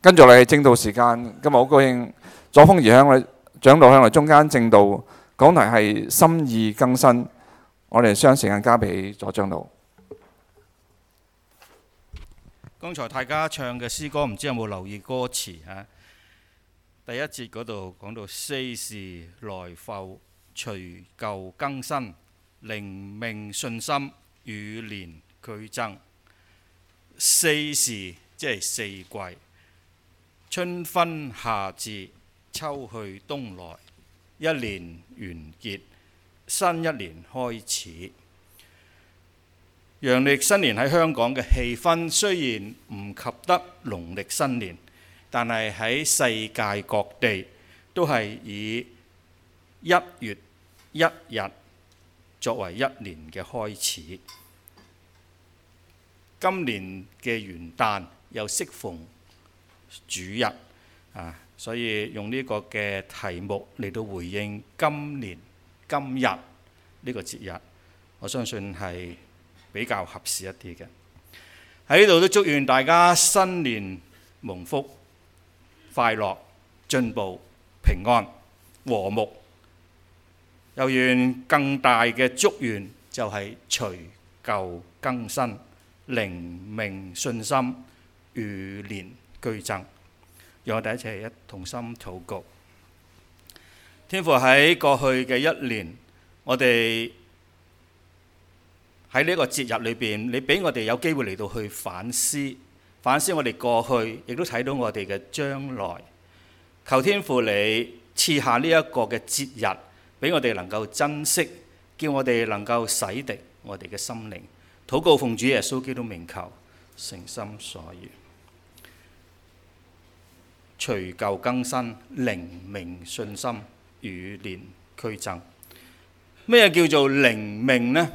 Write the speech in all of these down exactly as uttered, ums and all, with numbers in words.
跟住嚟係正道時間，今日好高興，左風兒喺我哋長老喺我哋中間正道，講題係心意更新。我哋將時間交俾左長老。 剛才大家唱嘅詩歌，唔知有冇留意歌詞啊？第一節嗰度講到世事來復，隨舊更新，靈命信心與年俱增。世事即係四季，春分夏至，秋去冬來，一年完結，新一年開始。陽曆新年喺香港嘅氣氛雖然唔及得農曆新年，但係喺世界各地都係以一月一日作為一年嘅開始。今年嘅元旦又適逢主日啊，所以用呢個嘅題目嚟到回應今年今日呢個節日，我相信係比較合適一啲嘅。喺呢度都祝願大家新年蒙福、快樂、進步、平安、和睦。又願更大嘅祝願就係隨舊更新，靈命信心與年俱增。讓我哋一齊一同心禱告。天父，喺過去嘅一年，我哋喺呢個節日裏邊，你俾我哋有機會嚟到去反思，反思我哋過去，亦都睇到我哋嘅將來。求天父你賜下呢一個嘅節日，俾我哋能夠珍惜，叫我哋能夠洗滌我哋嘅心靈。禱告奉主耶穌基督名求，誠心所願。隨舊更新，靈命信心與年俱增。咩叫做靈命呢？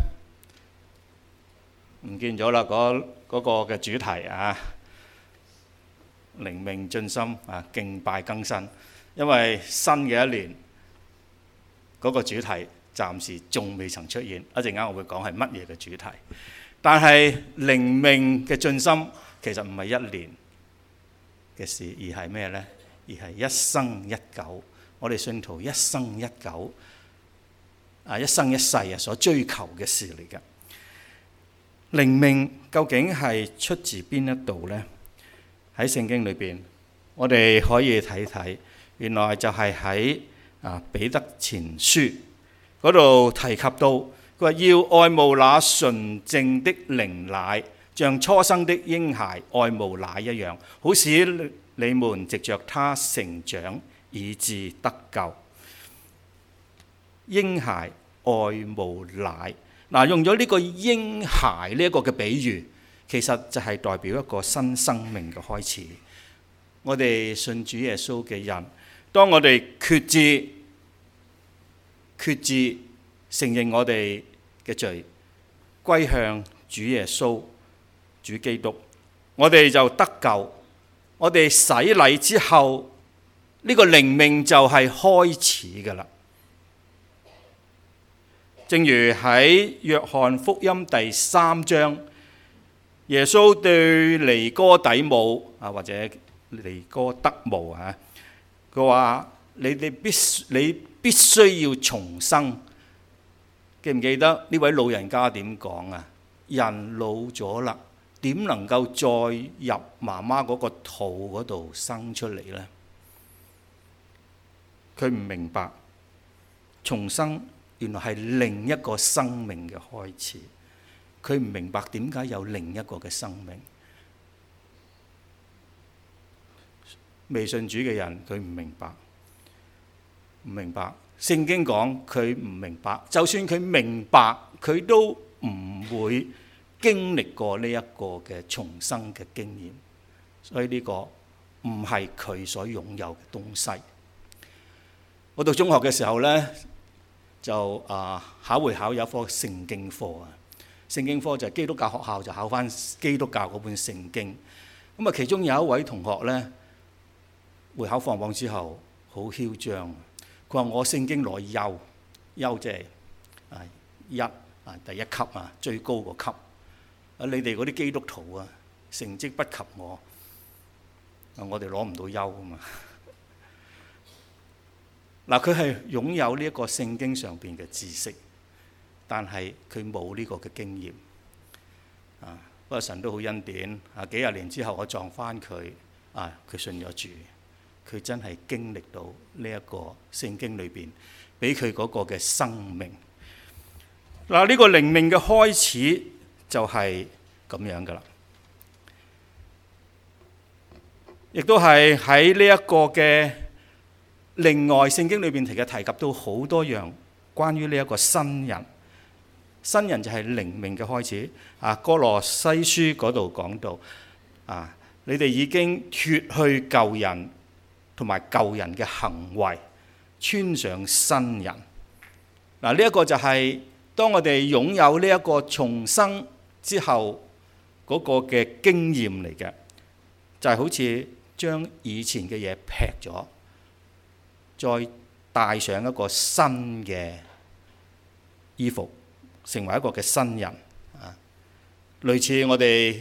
唔見咗啦，嗰嗰個嘅主題啊，靈命進心啊，敬拜更新。因為新嘅一年嗰個主題暫時仲未曾出現，一陣間我會講係乜嘢嘅主題。但係靈命嘅進心其實唔係一年嘅事，而係咩呢？而係一生一久。我哋信徒一生一久啊，一生一世啊，所追求嘅事嚟㗎。靈命究竟係出自邊一度呢？喺聖經裏邊，我哋可以睇睇，原來就係喺啊彼得前書嗰度提及到，佢話要愛慕那純正的靈奶，像初生的嬰孩愛慕奶一樣，好使你們藉着他成長，以致得救。嬰孩愛慕奶。嗱，用咗呢個嬰孩呢一個嘅比喻，其實就係代表一個新生命嘅開始。我哋信主耶穌嘅人，當我哋決志、決志承認我哋嘅罪，歸向主耶穌、主基督，我哋就得救。我哋洗禮之後，呢個靈命就係開始㗎喇。正如喺約翰福音第三章，耶穌對尼哥底母啊，或者尼哥德慕啊，佢話：你哋必你必須要重生。記唔記得呢位老人家點講啊？人老咗啦，點能夠再入媽媽嗰個肚嗰度生出嚟呢？佢唔明白重生原來係另一個生命嘅開始，佢唔明白點解有另一個嘅生命。未信主嘅人佢唔明白，唔明白。聖經講佢唔明白，就算佢明白，佢都唔會經歷過呢一個嘅重生嘅經驗。所以呢個唔係佢所擁有嘅東西。我讀中學嘅時候呢，就啊考會考有一科聖經科啊，聖經科就係基督教學校就考返基督教嗰本聖經。咁啊，其中有一位同學呢，會考放榜之後好囂張，佢話我聖經攞優，優即係啊一啊第一級啊，最高個級。啊，你哋嗰啲基督徒啊，成績不及我。 我哋攞唔到休啊嘛。嗱，佢係擁有呢一個聖經上邊嘅知識，但係佢冇呢個嘅經驗。啊，不過神都好恩典。啊，幾廿年之後我撞翻佢，啊，佢信咗主，佢真係經歷到呢一個聖經裏邊俾佢嗰個嘅生命。嗱，呢個靈命嘅開始就係咁樣噶啦，亦都係喺呢一個嘅另外聖經裏邊提嘅提及到好多樣關於呢一個新人。新人就係靈命嘅開始。啊，哥羅西書嗰度講到啊，你哋已經脫去舊人同埋舊人嘅行為，穿上新人。嗱，呢一個就係當我哋擁有呢一個重生之後嗰個嘅經驗嚟嘅，就係好似將以前嘅嘢劈咗，再帶上一個新嘅衣服，成為一個嘅新人啊。類似我哋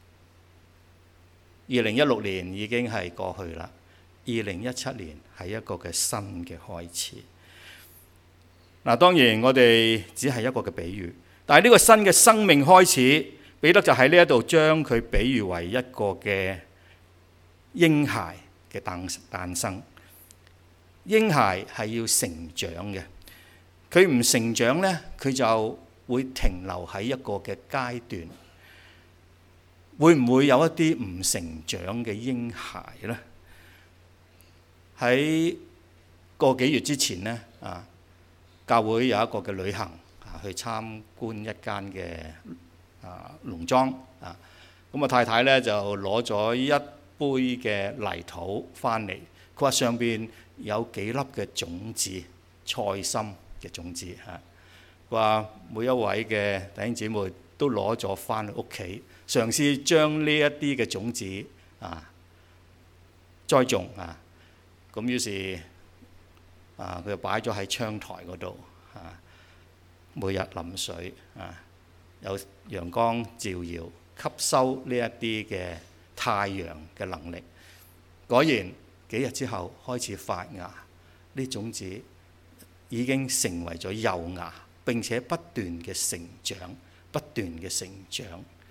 二零一六年已經係過去啦，二零一七年係一個嘅新嘅開始。嗱，當然我哋只係一個嘅比喻，但係呢個新嘅生命開始，彼得就喺呢一度將佢比喻為一個嘅嬰孩嘅誕誕生。嬰孩係要成長嘅，佢唔成長呢，佢就會停留喺一個嘅階段。會唔會有一啲唔成長嘅嬰孩呢？喺個幾月之前呢，啊，教會有一個嘅旅行啊，去參觀一間嘅啊農莊啊。咁啊，太太呢就攞咗一杯嘅泥土翻嚟，佢話上邊有幾粒嘅種子，菜心嘅種子嚇。佢話每一位嘅弟兄姊妹都攞咗翻屋企，嘗試將呢一啲嘅種子啊栽種啊。咁於是啊，佢就擺咗喺窗台嗰度啊，每日淋水啊，有陽光照耀，吸收呢一啲嘅太陽嘅能力。果然幾日之後開始發芽，呢種子已經成為咗幼芽，並且不斷嘅成長，不斷嘅成長。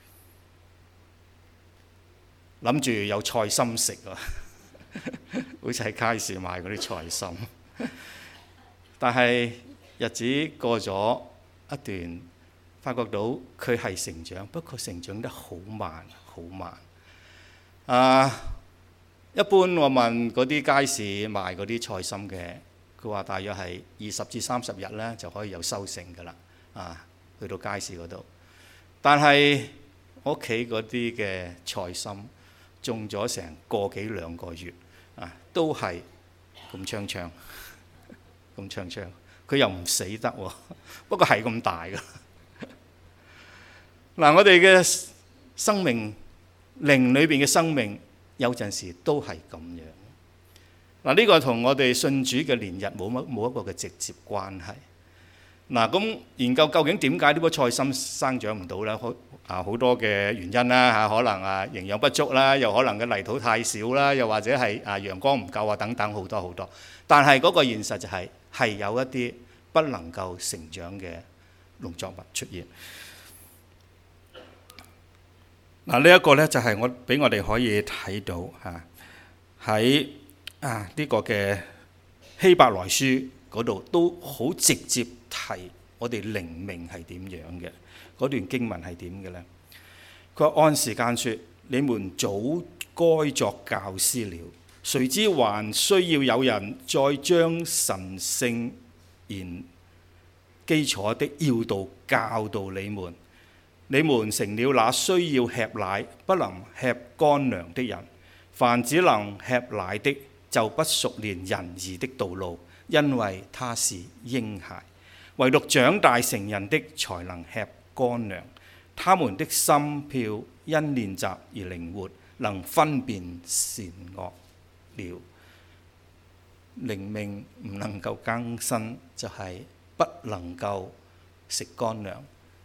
諗住有菜心食啊！好似喺街市買嗰啲菜心，但係日子過咗一段，發覺到佢係成長，不過成長得好慢，好慢。啊，一般我問嗰啲街市賣嗰啲菜心嘅，佢話大約係二十至三十日咧就可以有收成㗎啦。啊，去到街市嗰度，但係我屋企嗰啲嘅菜心，種咗成個幾兩個月，啊，都係咁長長，咁長長，佢又唔死得喎，不過係咁大㗎。嗱，我哋嘅生命靈裏邊嘅生命，有陣時都係咁樣。嗱，呢個同我哋信主嘅年日冇乜冇一個嘅直接關係。嗱，咁研究究竟點解呢棵菜心生長唔到咧？啊，好多嘅原因啦嚇，可能啊營養不足啦，又可能嘅泥土太少啦，又或者係啊陽光唔夠啊等等好多好多。但係嗰個現實就係係有一啲不能夠成長嘅農作物出現。嗱，呢一個咧就係我俾我哋可以睇到嚇喺啊呢個嘅希伯來書嗰度都好直接提我哋靈命係點樣嘅。嗰段經文係點嘅呢？佢話按時間說，你們早該作教師了，誰知還需要有人再將神聖言基礎的要道教導你們。你們成了那需要吃奶不能吃乾糧的人。凡只能吃奶的，就不熟練仁義的道路，因為他是嬰孩。唯獨長大成人的，才能吃乾糧。他們的心票因練習而靈活，能分辨善惡了。靈命唔能夠更新，就係、是、不能夠食乾糧，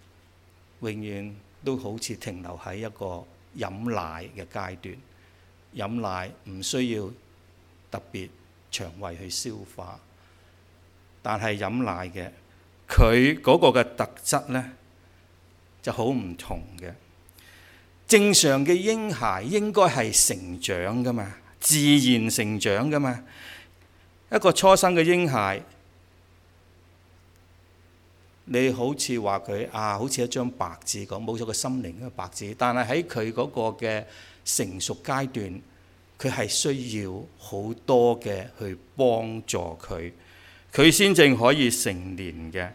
永遠都好似停留喺一個飲奶嘅階段。 飲奶唔需要特別腸胃去消化，但係飲奶嘅佢嗰個嘅特質呢就好唔同嘅。正常嘅嬰孩應該係成長噶嘛，自然成長噶嘛。一個初生嘅嬰孩，你好似話佢啊，好似一張白紙咁，冇咗個心靈嘅白紙。但係喺佢嗰個嘅成熟階段，佢係需要好多嘅去幫助佢，佢先正可以成年嘅。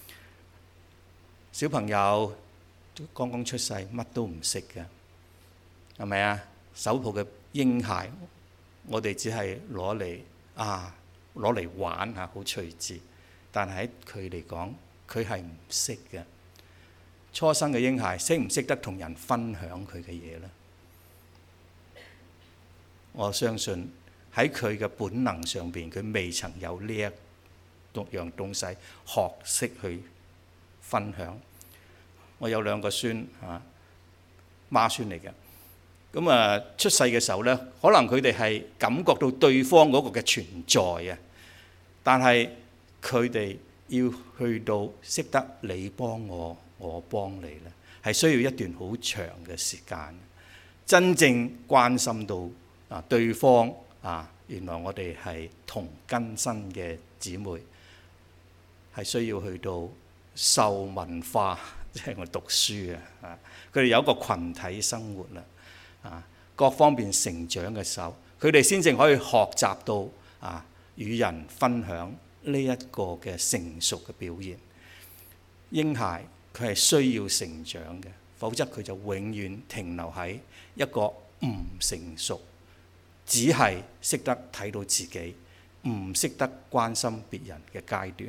小朋友剛剛出世，乜都唔識嘅，係咪啊？手抱嘅嬰孩，我哋只係攞嚟啊，攞嚟玩嚇，好隨智。但係喺佢嚟講，佢係唔識嘅。初生嘅嬰孩識唔識得同人分享佢嘅嘢呢？我相信喺佢嘅本能上邊，佢未曾有呢一樣東西學識去分享。我有兩個孫嚇，孖孫嚟嘅。咁啊，出世嘅時候呢，可能佢哋係感覺到對方嗰個嘅存在啊，但係佢哋要去到識得你幫我，我幫你呢，係需要一段好長嘅時間，真正關心到啊對方啊，原來我哋係同根生嘅姊妹，係需要去到受文化，即係我讀書啊，佢哋有一個群體生活啦，啊各方面成長嘅時候，佢哋先正可以學習到啊與人分享呢一個嘅成熟嘅表現。嬰孩佢係需要成長嘅，否則佢就永遠停留喺一個唔成熟，只係識得睇到自己，唔識得關心別人嘅階段。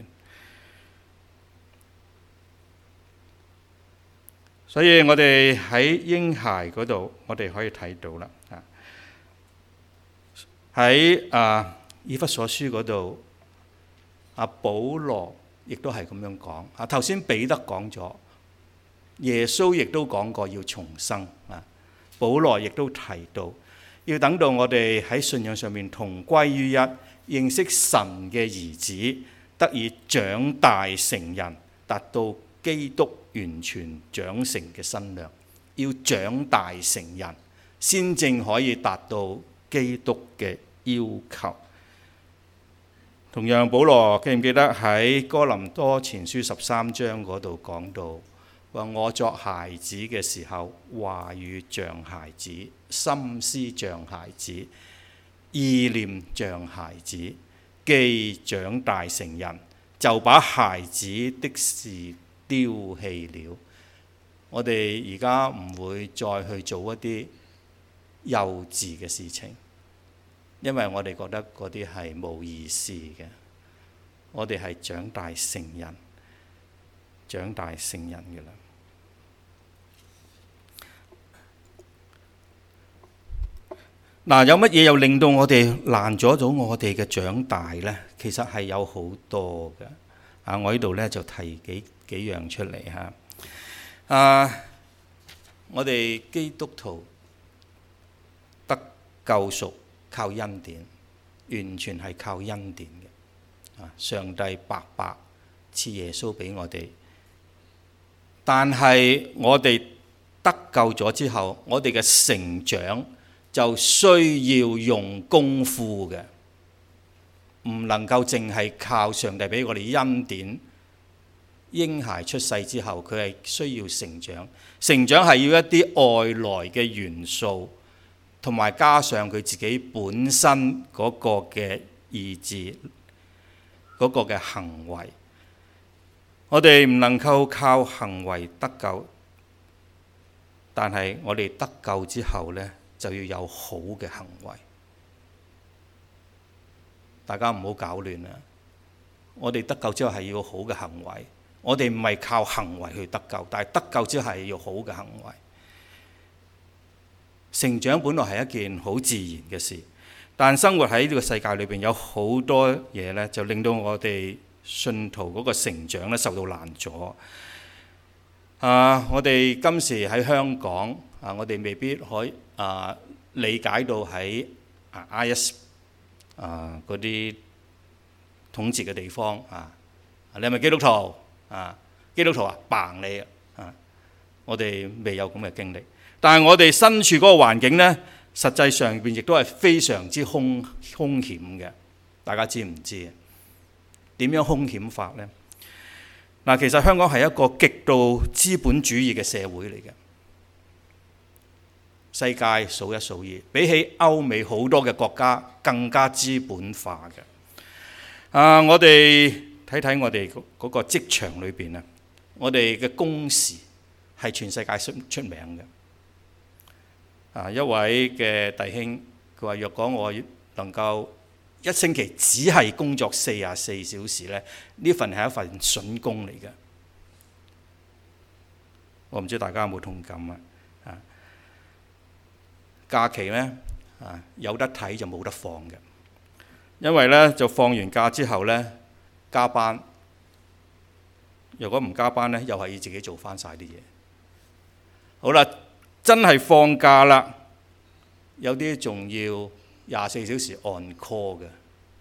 所以我哋喺嬰孩嗰度，我哋可以睇到啦。喺啊以弗所書嗰度，阿保羅亦都係咁樣講。啊頭先彼得講咗，耶穌亦都講過要重生。啊保羅亦都提到，要等到我哋喺信仰上面同歸於一，認識神嘅兒子，得以長大成人，達到基督完全長成嘅身量。要長大成人，先正可以達到基督嘅要求。同樣，保羅記唔記得喺哥林多前書十三章嗰度講到，話我作孩子嘅時候，話語像孩子，心思像孩子，意念像孩子，既長大成人，就把孩子的事丟棄了。我哋而家唔會再去做一啲幼稚嘅事情，因為我哋覺得嗰啲係冇意思嘅。我哋係長大成人，長大成人嘅啦。嗱，有乜嘢又令到我哋攔阻咗我哋嘅長大呢？其實係有好多嘅。啊，我呢度呢就提幾幾樣出嚟嚇。啊，我哋基督徒得救贖靠恩典，完全係靠恩典嘅。啊，上帝白白賜耶穌俾我哋，但係我哋得救咗之後，我哋嘅成長就需要用功夫嘅，唔能夠淨係靠上帝俾我哋恩典。嬰孩出世之後，佢係需要成長，成長係要一啲外來嘅元素，同埋加上佢自己本身嗰個嘅意志，嗰個嘅行為。我哋唔能夠靠行為得救，但係我哋得救之後呢，就要有好嘅行為。大家唔好搞亂啦！我哋得救之後係要好嘅行為。我哋唔係靠行為去得救，但係得救之後係要好嘅行為。成長本來係一件好自然嘅事，但生活喺呢個世界裏邊有好多嘢呢，就令到我哋信徒嗰個成長咧受到攔阻。啊，我哋今時喺香港啊，我哋未必可以啊理解到喺啊 I S 啊嗰啲統治嘅地方啊，你係咪基督徒啊？基督徒啊，扮你啊！我哋未有咁嘅經歷，但係我哋身處嗰個環境呢，實際上邊亦都係非常之兇兇險嘅。大家知唔知啊？點樣兇險法呢？嗱，其實香港係一個極度資本主義嘅社會嚟嘅，世界數一數二，比起歐美好多嘅國家更加資本化嘅。啊，我哋睇睇我哋嗰個職場裏邊啊，我哋嘅工時係全世界出出名嘅。啊，一位嘅弟兄佢話：若果我能夠一星期只係工作四十四小時咧，呢份係一份筍工嚟嘅。我唔知大家有冇同感啊？啊，假期咧啊，有得睇就冇得放嘅，因為咧就放完假之後咧加班，如果唔加班咧，又係要自己做翻晒啲嘢。好啦，真係放假啦，有啲仲要廿四小時 on call 嘅。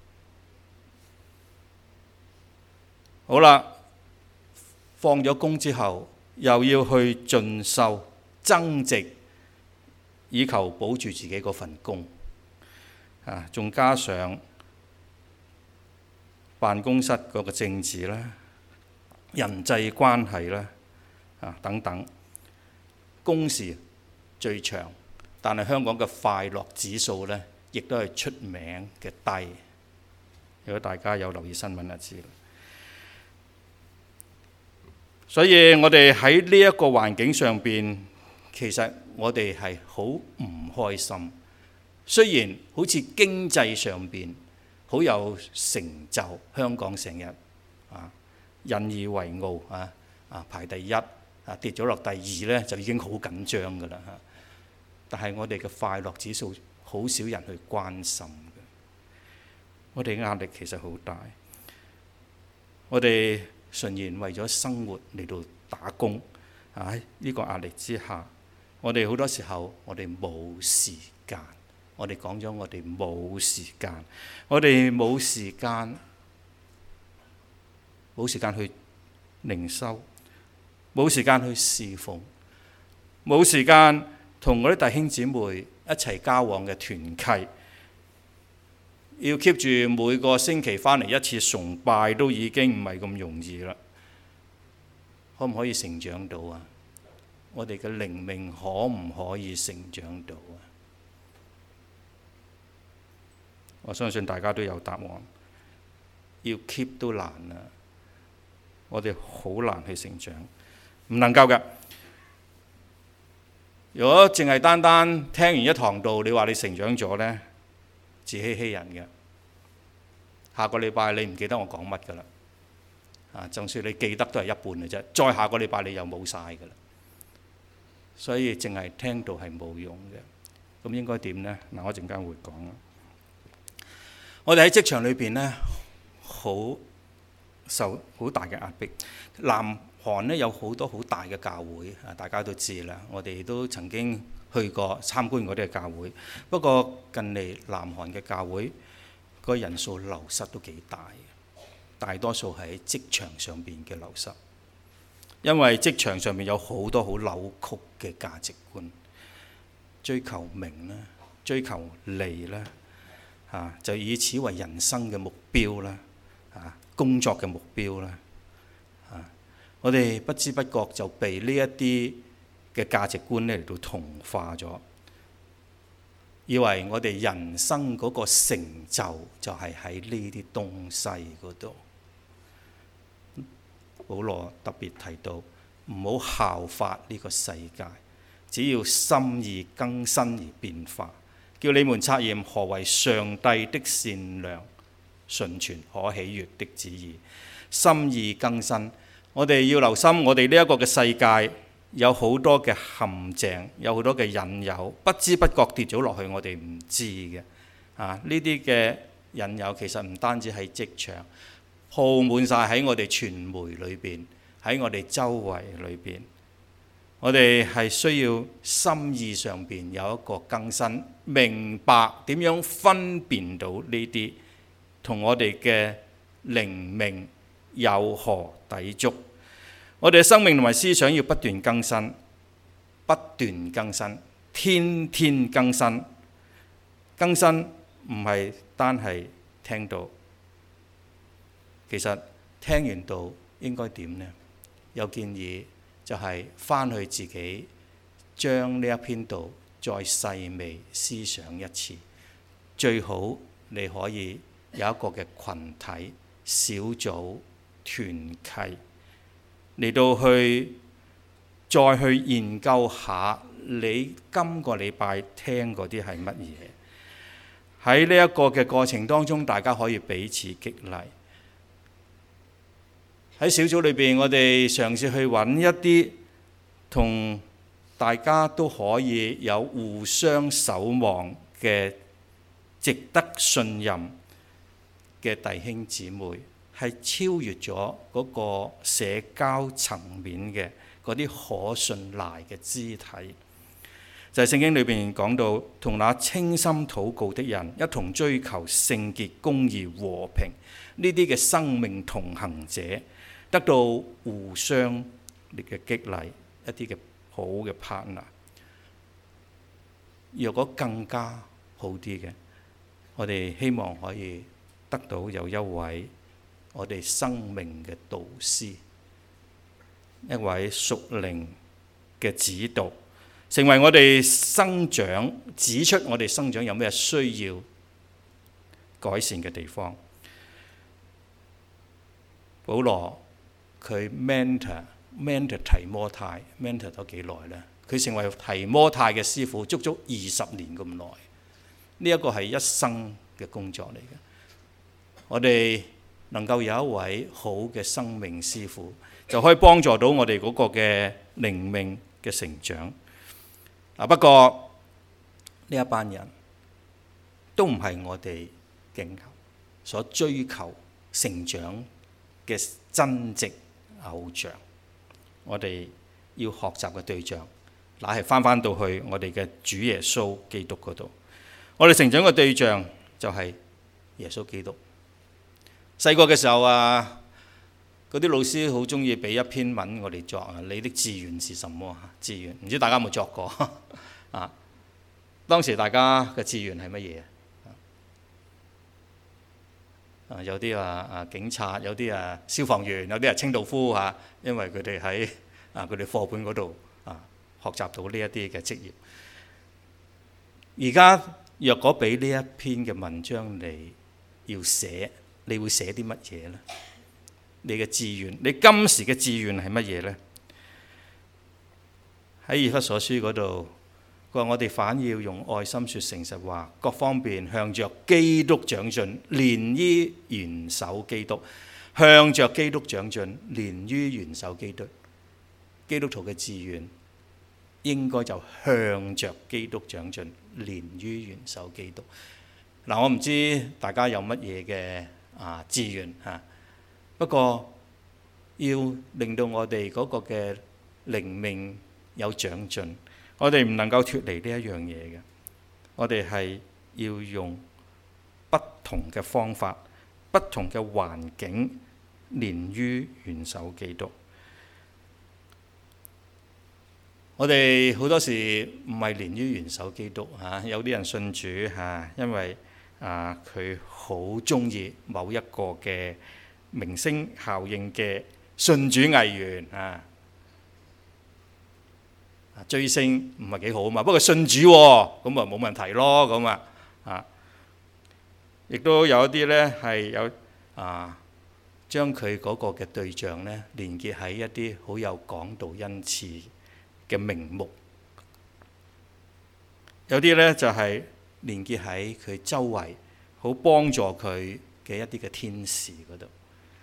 好啦，放咗工之後，又要去進修、增值，以求保住自己嗰份工。啊，仲加上辦公室嗰個政治啦、人際關係啦，啊等等，工時最長，但係香港嘅快樂指數呢，亦都係出名嘅低。如果大家有留意新聞就知啦。所以我哋喺呢一個環境上邊，其實我哋係好唔開心。雖然好似經濟上邊好有成就，香港成日啊引以為傲啊啊排第一啊，跌咗落第二呢，就已經好緊張㗎啦嚇。但係我哋嘅快樂指數好少人去關心嘅，我哋壓力其實好大。我哋純然為咗生活嚟到打工啊！喺呢個壓力之下，我哋好多時候我哋冇時間。我哋講咗我哋冇時間，我哋冇時間，冇時間去靈修，冇時間去侍奉，冇時間同我啲弟兄姊妹一齊交往嘅團契，要 keep 住每個星期翻嚟一次崇拜都已經唔係咁容易啦。可唔可以成長到啊？我哋嘅靈命可唔可以成長到啊？我相信大家都有答案。要 keep 都難啊！我哋好難去成長，唔能夠㗎。如果淨係單單聽完一堂道，你話你成長咗呢，自欺欺人嘅。下個禮拜你唔記得我講乜㗎啦。啊，就算你記得都係一半嘅啫。再下個禮拜你又冇晒㗎啦。所以淨係聽到係冇用嘅。咁應該點呢？嗱，我陣間會講啦。我哋喺職場裏邊呢，好受好大嘅壓迫。南韓呢有好多好大嘅教會啊，大家都知啦。我哋都曾經去過參觀嗰啲嘅教會。不過近嚟南韓嘅教會個人數流失都幾大，大多數係喺職場上邊嘅流失。因為職場上面有好多好扭曲嘅價值觀，追求名啦，追求利啦。啊！就以此為人生嘅目標啦，啊，工作嘅目標啦，啊，我哋不知不覺就被呢一啲嘅價值觀咧嚟到同化咗，以為我哋人生嗰個成就就係喺呢啲東西嗰度。保羅特別提到，唔好效法呢個世界，只要心意更新而變化。叫你們察驗何為上帝的善良、純全、可喜悅的旨意。心意更新，我哋要留心，我哋呢一個嘅世界有好多嘅陷阱，有好多嘅引誘，不知不覺跌咗落去，我哋唔知嘅。啊，呢啲嘅引誘其實唔單止喺職場，鋪滿晒喺我哋傳媒裏邊，喺我哋周圍裏邊。 我哋係需要心意上邊有一個更新，明白點樣分辨到呢啲同我哋嘅靈命有何抵觸。我哋嘅生命同埋思想要不斷更新，不斷更新，天天更新。更新唔係單係聽道，其實聽完道應該點呢？有建議就係翻去自己將呢一篇道再細微思想一次，最好你可以有一個嘅群體小組團契嚟到去再去研究下你今個禮拜聽嗰啲係乜嘢。喺呢一個嘅過程當中，大家可以彼此激勵。喺小組裏邊，我哋嘗試去揾一啲同大家都可以有互相守望嘅值得信任嘅弟兄姊妹，係超越咗嗰個社交層面嘅嗰啲可信賴嘅肢體。就係聖經裏邊講到，同那清心禱告的人一同追求聖潔、公義、和平，呢啲嘅生命同行者得到互相嘅激勵，一啲嘅好嘅 partner。若果更加好啲嘅，我哋希望可以得到有一位我哋生命嘅導師，一位屬靈嘅指導，成為我哋生長，指出我哋生長有咩需要改善嘅地方。保羅佢 mentor mentor 提摩太 mentor 咗幾耐呢？佢成為提摩太嘅師傅，足足二十年咁耐。呢一個係一生嘅工作嚟嘅。我哋能夠有一位好嘅生命師傅，就可以幫助到我哋嗰個嘅靈命嘅成長。啊！不過呢一班人都唔係我哋敬求所追求成長嘅真正偶像。我哋要學習嘅對象，乃係翻翻到去我哋嘅主耶穌基督嗰度。我哋成長嘅對象就係耶穌基督。細個嘅時候啊，嗰啲老師好中意俾一篇文我哋作啊，你的志願是什麼？志願唔知大家有冇作過啊？當時大家嘅志願係乜嘢啊？有啲啊啊警察，有啲啊消防員，有啲啊清道夫嚇、啊，因為佢哋喺啊佢哋課本嗰度啊學習到呢一啲嘅職業。而家若果俾呢一篇嘅文章你要寫，你會寫啲乜嘢呢？你嘅志願，你今時嘅志願係乜嘢呢？喺以弗所書嗰度，佢話我哋反要用愛心說誠實話，各方面向着基督長進，連於元首基督。向着基督長進，連於元首基督。基督徒嘅志願應該就向着基督長進，連於元首基督。嗱，我唔知大家有乜嘢嘅啊志願嚇。不過要令到我哋嗰個嘅靈命有長進，我哋唔能夠脫離呢一樣嘢嘅。我哋係要用不同嘅方法、不同嘅環境，連於元首基督。我哋好多時唔係連於元首基督嚇，有啲人信主嚇，因為啊佢好中意某一個嘅明星效應嘅信主藝員啊，追星唔係幾好啊嘛，不過信主喎，咁啊冇問題咯，咁啊啊，亦都有一啲咧係有啊，將佢嗰個嘅對象咧連結喺一啲好有講道恩賜嘅名目，有啲咧就係連結喺佢周圍，好幫助佢嘅一啲嘅天使嗰度。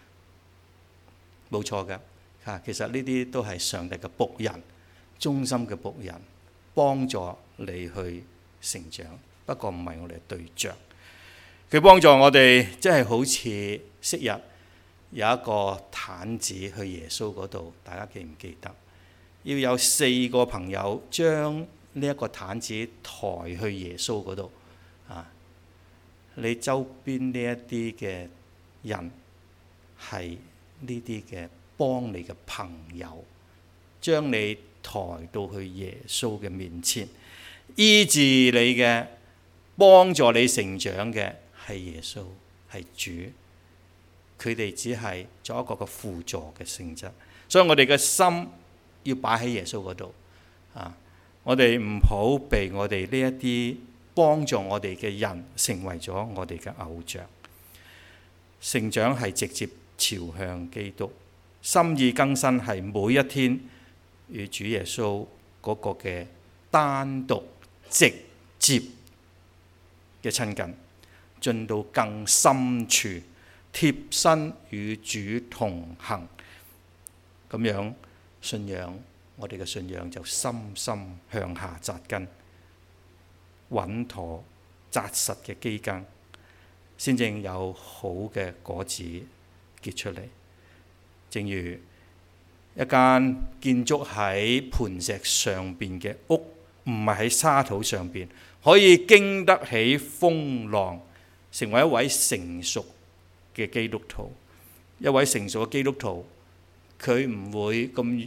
冇錯㗎，嚇！其實呢啲都係上帝嘅僕人，忠心嘅僕人，幫助你去成長。不過唔係我哋嘅對象，佢幫助我哋，即係好似昔日有一個癱子去耶穌嗰度，大家記唔記得？ 要有四個朋友將呢一個毯子抬去耶穌嗰度啊！你周邊呢一啲嘅人係呢啲嘅幫你嘅朋友，將你抬到去耶穌嘅面前，醫治你嘅、幫助你成長嘅係耶穌，係主。佢哋只係做一個嘅輔助嘅性質，所以我哋嘅心要擺喺耶穌嗰度啊！我哋唔好被我哋呢一啲幫助我哋嘅人成為咗我哋嘅偶像。成長係直接朝向基督，心意更新係每一天與主耶穌嗰個嘅單獨直接嘅親近，進到更深處，貼身與主同行，咁樣信仰，我哋嘅信仰就深深向下扎根，穩妥紮實嘅基根，先正有好嘅果子結出嚟。正如一間建築喺磐石上邊嘅屋，唔係喺沙土上邊，可以經得起風浪，成為一位成熟嘅基督徒。一位成熟嘅基督徒，佢唔會咁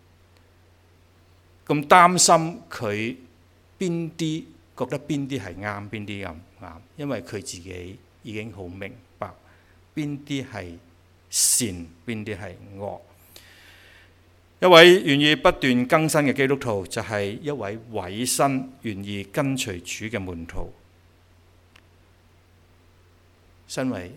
咁擔心佢邊啲覺得邊啲係啱，邊啲唔啱，因為佢自己已經好明白邊啲係善，邊啲係惡。一位願意不斷更新嘅基督徒，就係一位委身願意跟隨主嘅門徒。身為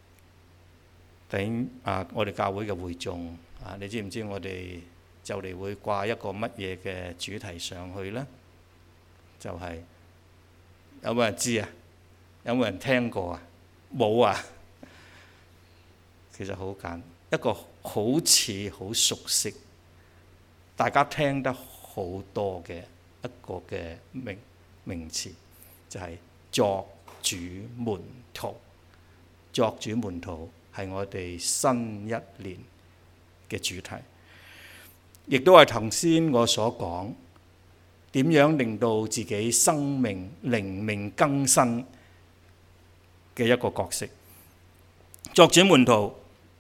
頂啊，我哋教會嘅會眾啊，你知唔知我哋就嚟會掛一個乜嘢嘅主題上去呢？就係、是、有冇人知啊？有冇人聽過啊？冇啊！其實好簡單，一個好似好熟悉，大家聽得好多嘅一個嘅名名詞，就係、是、作主門徒。作主門徒係我哋新一年嘅主題，亦都係頭先我所講點樣令到自己生命靈命更新嘅一個角色。作主門徒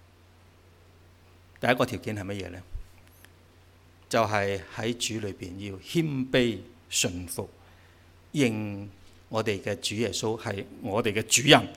第一個條件係乜嘢呢？就係、是、喺主裏邊要謙卑順服，認我哋嘅主耶穌係我哋嘅主人。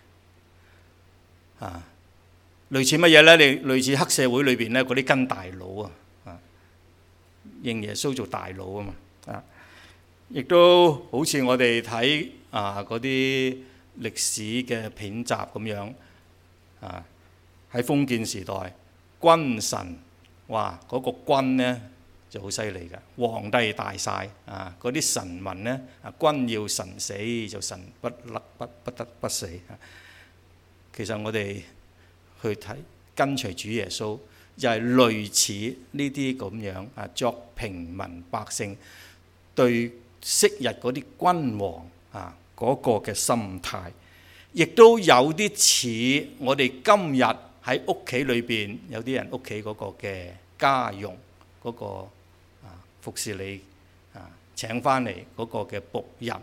啊，類似乜嘢呢？你類似黑社會裏邊咧嗰啲跟大佬啊，啊，認耶穌做大佬啊嘛，啊，亦都好似我哋睇啊嗰啲歷史嘅片集咁樣，啊，喺封建時代，君臣，哇，嗰、那個君呢就好犀利嘅，皇帝大晒啊，嗰啲臣民呢，啊，君要臣死就臣不得不不得不死。其實我哋去睇跟隨主耶穌，就係、是、類似呢啲咁樣啊，作平民百姓對昔日嗰啲君王啊嗰、那個嘅心態，亦都有啲似我哋今日喺屋企裏邊有啲人屋企嗰個嘅家用嗰、那個啊服侍你啊請翻嚟嗰個嘅僕人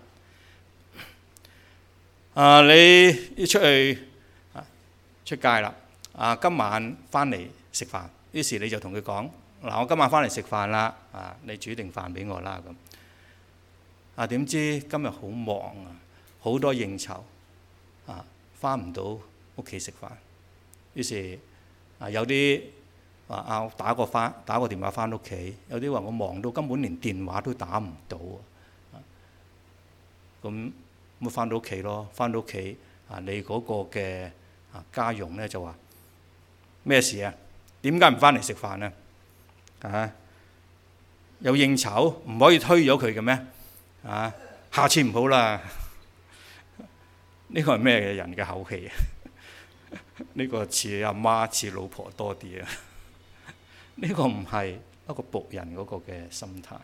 啊，你要出去。出街啦！啊，今晚翻嚟食飯，於是你就同佢講：嗱，我今晚翻嚟食飯啦！啊，你煮定飯俾我啦咁。啊，點知今日好忙啊，好多應酬啊，翻唔到屋企食飯。於是啊，有啲話啊，我打個翻打個電話翻屋企，有啲話我忙到根本連電話都打唔到啊。咁咪翻到屋企咯，翻到屋企啊，你嗰個嘅啊，家傭咧就話咩事啊？點解唔翻嚟食飯啊？啊，有應酬唔可以推咗佢嘅咩？啊，下次唔好啦。呢個係咩人嘅口氣啊？呢個似阿媽似老婆多啲啊？呢個唔係一個僕人嗰個嘅心態。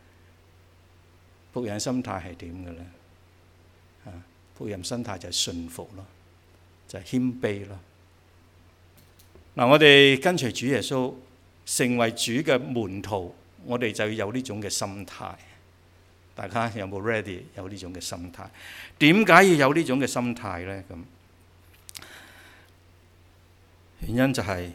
僕人心態係點嘅咧？啊，僕人心態就係順服咯。就係謙卑咯。嗱，我哋跟隨主耶穌，成為主嘅門徒， 我哋就要有呢種嘅心態。大家有冇 ready 有呢種嘅心態？點解要有呢種嘅心態呢？咁原因就係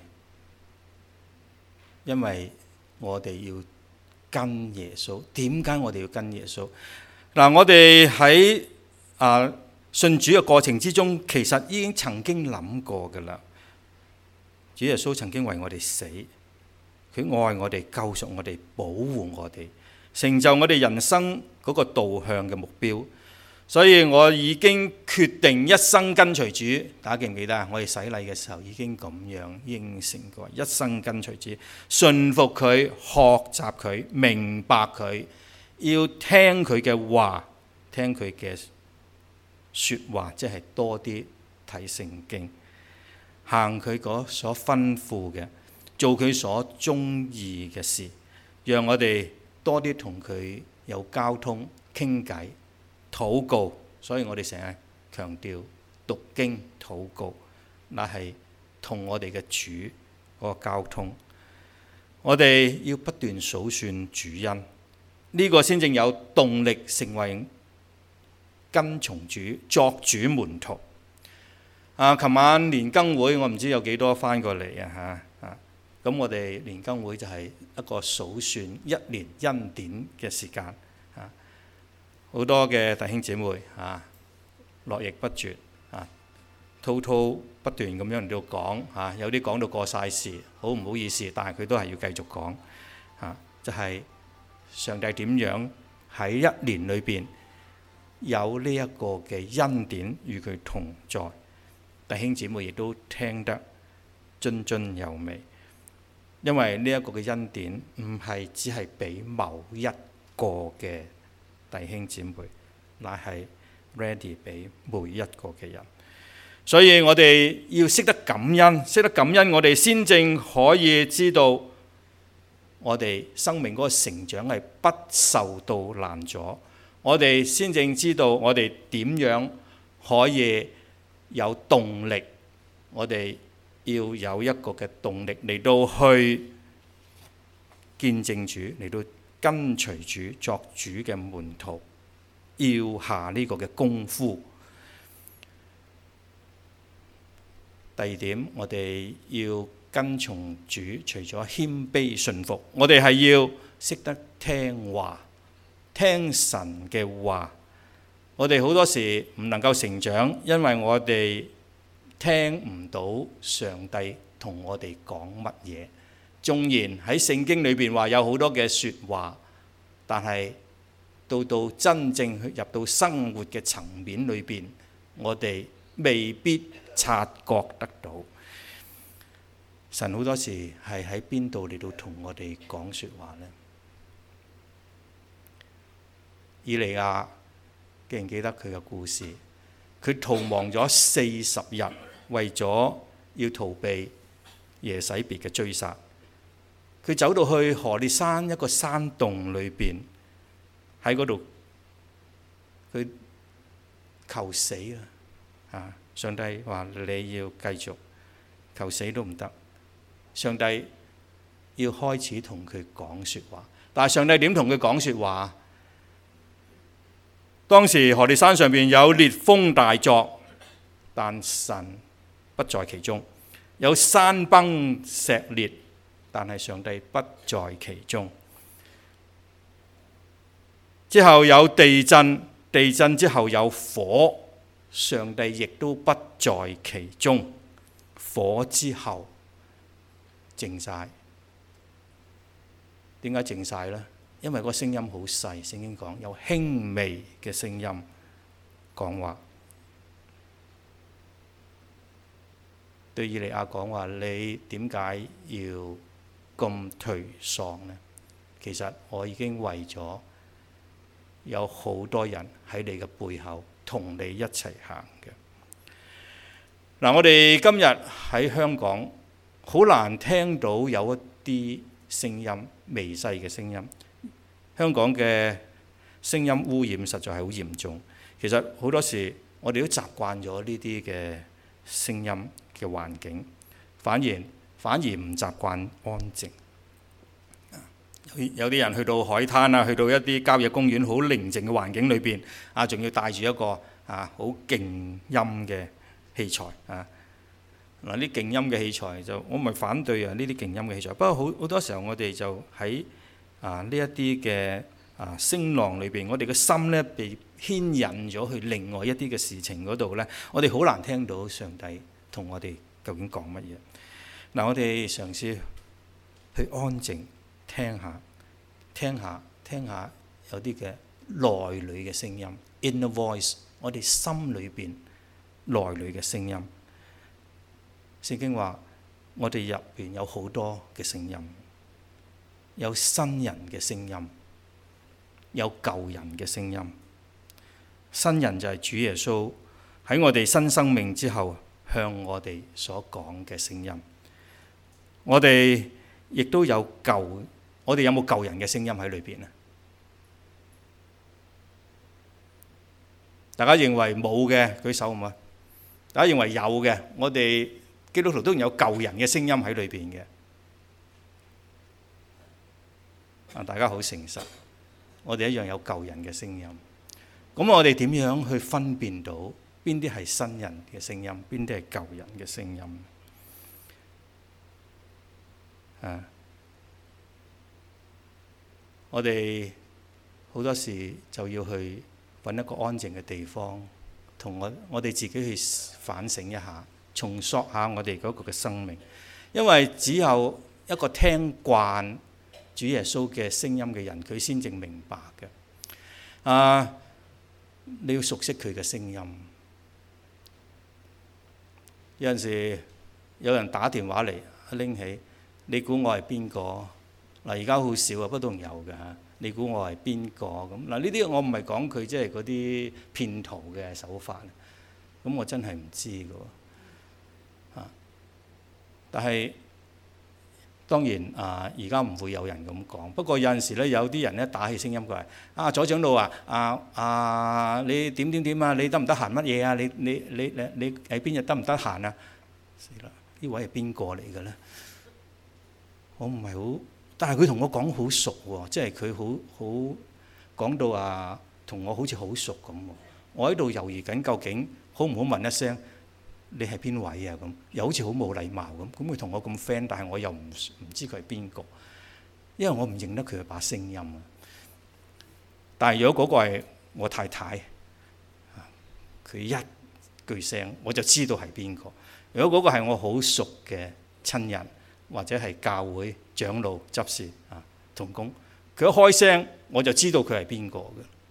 因為我哋要跟耶穌。點解我哋要跟耶穌？嗱，我哋喺啊信主嘅過程之中，其實已經曾經諗過㗎啦。主耶穌曾經為我哋死，佢愛我哋、救贖我哋、保護我哋，成就我哋人生嗰個導向嘅目標。所以我已經決定一生跟隨主。大家記唔記得啊？我哋洗禮嘅時候已經咁樣應承過，一生跟隨主，信服佢、學習佢、明白佢，要聽佢嘅話，聽佢嘅説話，即係多啲睇聖經，行佢嗰所吩咐嘅，做佢所中意嘅事，讓我哋多啲同佢有交通、傾偈、禱告。所以我哋成日強調讀經、禱告，那係同我哋嘅主嗰個交通。我哋要不斷數算主恩，呢個先正有動力成為跟從主、作主門徒。啊！琴晚年更會，我唔知有幾多翻過嚟啊嚇啊！咁我哋年更會就係一個數算一年恩典嘅時間啊！好多嘅弟兄姊妹啊，絡繹不絕啊，滔滔不斷咁樣嚟到講啊，有啲講到過晒時，好唔好意思，但係佢都係要繼續講啊！就係上帝點樣喺一年裏邊有呢一個嘅恩典與佢同在。弟兄姊妹亦都聽得津津有味，因為呢一個嘅恩典唔係只係俾某一個嘅弟兄姊妹，乃係 ready 俾每一個嘅人。所以我哋要識得感恩，識得感恩，我哋先正可以知道我哋生命嗰個成長係不受到攔阻。我哋先正知道我哋點樣可以有動力，我哋要有一個嘅動力嚟到去見證主，嚟到跟隨主，作主嘅門徒，要下呢個嘅功夫。第二點，我哋要跟從主，除咗謙卑順服，我哋係要識得聽話，聽神嘅話。我哋好多時唔能夠成長，因為我哋聽唔到上帝同我哋講乜嘢。縱然喺聖經裏邊話有好多嘅説話，但係到到真正入到生活嘅層面裏邊，我哋未必察覺得到。神好多時係喺邊度嚟到同我哋講説話呢？以利亞記唔記得佢嘅故事？佢逃亡咗四十日，為咗要逃避耶洗別嘅追殺。佢走到去何烈山一個山洞裏邊，喺嗰度佢求死啊！啊，上帝話你要繼續求死都唔得。上帝要開始同佢講説話，但係上帝點同佢講説話？當時何烈山上邊有烈風大作，但神不在其中；有山崩石裂，但係上帝不在其中。之後有地震，地震之後有火，上帝亦都不在其中。火之後靜晒，點解靜晒呢？因為個聲音好細，聖經講有輕微嘅聲音講話，對以利亞講話：你點解要咁頹喪呢？其實我已經為咗有好多人喺你嘅背後同你一齊行嘅。嗱，我哋今日喺香港好難聽到有一啲聲音，微細嘅聲音。香港嘅聲音污染實在係好嚴重。其實好多時我哋都習慣咗呢啲嘅聲音嘅環境，反而反而唔習慣安靜。 有啲人去到海灘啊，去到一啲郊野公園好寧靜嘅環境裏邊啊，仲要帶住一個啊好勁音嘅器材啊。嗱，啲勁音嘅器材就我唔係反對啊，呢啲勁音嘅器材。不過好好多時候我哋就喺啊呢一啲嘅啊聲浪裏邊，我哋嘅心咧被牽引咗去另外一啲嘅事情嗰度咧，我哋好難聽到上帝同我哋究竟講乜嘢。嗱，我哋嘗試去安靜聽下，聽下，聽下有啲嘅內裏嘅聲音 ，inner voice， 我哋心裏邊內裏嘅聲音。聖經話：我哋入邊有好多嘅聲音，有新人嘅聲音，有舊人嘅聲音。新人就係主耶穌喺我哋新生命之後向我哋所講嘅聲音。我哋亦都有舊，我哋有冇舊人嘅聲音喺裏邊啊？大家認為冇嘅舉手好嗎？大家認為有嘅，我哋基督徒都有舊人嘅聲音喺裏邊嘅。啊，大家好誠實，我哋一樣有舊人嘅聲音。咁我哋點樣去分辨到邊啲係新人嘅聲音，邊啲係舊人嘅聲音？啊，我哋好多時就要去揾一個安靜嘅地方，同我我哋自己去反省一下，重塑下我哋嗰個嘅生命。因為只有一個聽慣主耶穌嘅聲音嘅人，佢先正明白嘅。啊，你要熟悉佢嘅聲音。有陣時有人打電話嚟，拎起，你估我係邊個？嗱，而家好少啊，不過都有㗎。你估我係邊個咁？嗱，呢啲我唔係講佢即係嗰啲騙徒嘅手法，咁我真係唔知㗎喎。啊，但係當然啊，而家唔會有人咁講。不過有陣時咧，有啲人咧打起聲音過嚟，啊，左長老啊，啊啊，你點點點啊？你得唔得閒乜嘢啊？你你你你你喺邊日得唔得閒啊？死啦！呢位係邊個嚟嘅咧？我唔係好。但係佢同我講好熟喎，即係佢好好講到啊，同我好似好熟咁。我喺度猶豫緊，究竟好唔好問一聲你係邊位啊？咁又好似好冇禮貌咁。咁佢同我咁 friend，但係我又唔唔知佢係邊個，因為我唔認得佢嘅把聲音啊。但係如果嗰個係我太太，佢一句聲我就知道係邊個。如果嗰個係我好熟嘅親人，或者係教會長老執事啊同工，佢一開聲我就知道佢係邊個嘅。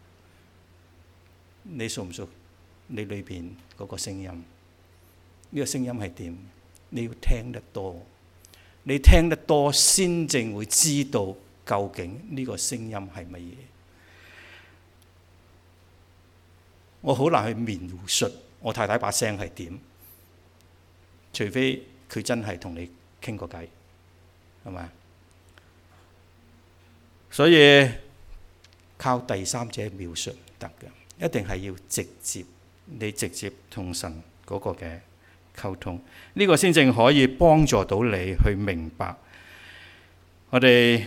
你熟唔熟？你裏邊嗰個聲音，呢個聲音係點？你要聽得多，你聽得多先正會知道究竟呢個聲音係乜嘢。我好難去描述我太太把聲係點，除非佢真係同你傾個偈，係咪？所以靠第三者描述唔得嘅，一定係要直接，你直接同神嗰個嘅溝通，呢個先正可以幫助到你去明白，我哋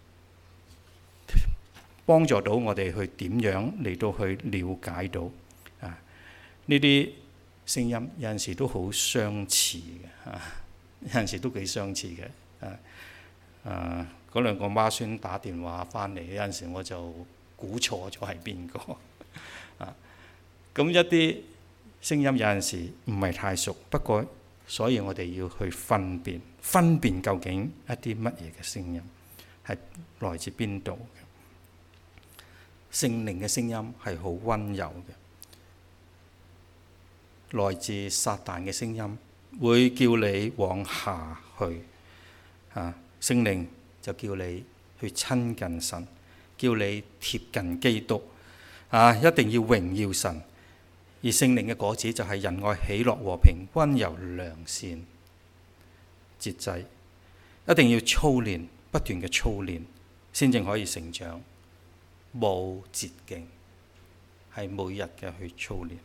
幫助到我哋去點樣嚟到去了解到啊呢啲聲音有陣時都好相似嘅啊。有陣時都幾相似嘅，誒誒嗰兩個孖孫打電話翻嚟，有陣時我就估錯咗係邊個啊？咁一啲聲音有陣時唔係太熟，不過所以我哋要去分辨，分辨究竟一啲乜嘢嘅聲音係來自邊度嘅。聖靈嘅聲音係好溫柔嘅，來自撒旦嘅聲音會叫你往下去，啊，聖靈就叫你去親近神，叫你貼近基督，啊，一定要榮耀神。而聖靈嘅果子就係仁愛、喜樂、和平、溫柔、良善、節制，一定要操練，不斷嘅操練，先至可以成長。冇捷徑，係每日嘅去操練。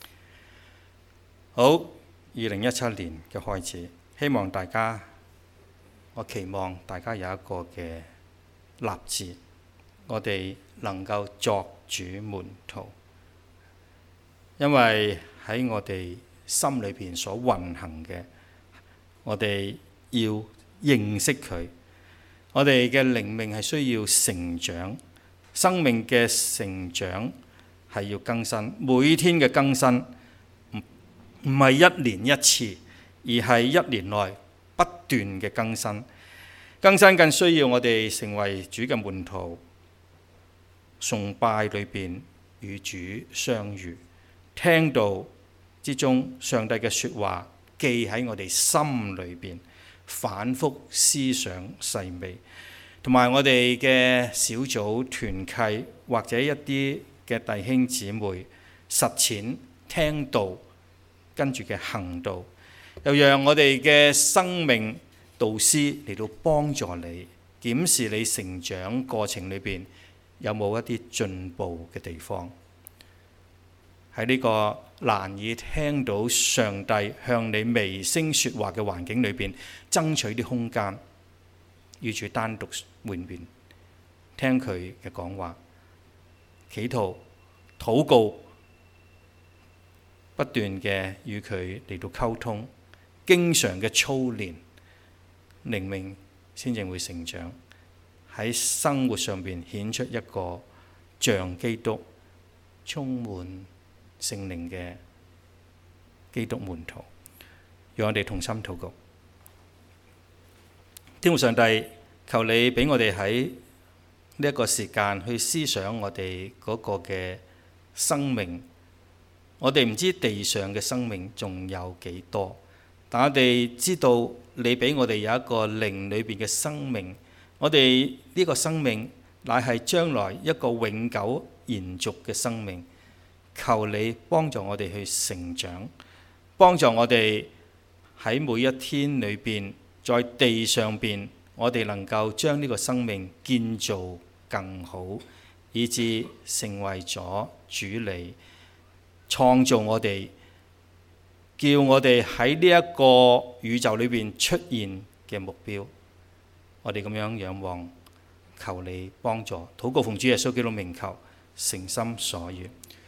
好。二零一七年嘅開始，希望大家，我期望大家有一個嘅立志，我哋能夠作主門徒，因為喺我哋心裏邊所運行嘅，我哋要認識佢。我哋嘅靈命係需要成長，生命嘅成長係要更新，每天嘅更新唔唔係一年一次，而係一年內不斷嘅更新。更新更需要我哋成為主嘅門徒，崇拜裏邊與主相遇，聽道之中上帝嘅說話記喺我哋心裏邊，反覆思想細味，同埋我哋嘅小組團契或者一啲嘅弟兄姊妹實踐聽道跟住嘅行道，又讓我哋嘅生命導師嚟到幫助你檢視你成長過程裏邊有冇一啲進步嘅地方。喺呢個難以聽到上帝向你微聲說話嘅環境裏邊，爭取啲空間，與主單獨會面，聽佢嘅講話，企圖禱告，不斷嘅與佢嚟到溝通，經常嘅操練，靈命先至會成長，喺生活上邊顯出一個像基督充滿聖靈嘅基督門徒。讓我哋同心禱告。天父上帝，求你俾我哋喺呢一個時間去思想我哋嗰個嘅生命。我哋唔知地上嘅生命仲有幾多，但我哋知道你俾我哋有一個靈裏邊嘅生命。我哋呢個生命乃係將來一個永久延續嘅生命。求你幫助我哋去成長，幫助我哋喺每一天裏邊，在地上邊，我哋能夠將呢個生命建造更好，以致成為咗主你創造我哋，叫我哋喺呢一個宇宙裏邊出現嘅目標。我哋咁樣仰望，求你幫助，禱告奉主耶穌基督名求，誠心所願。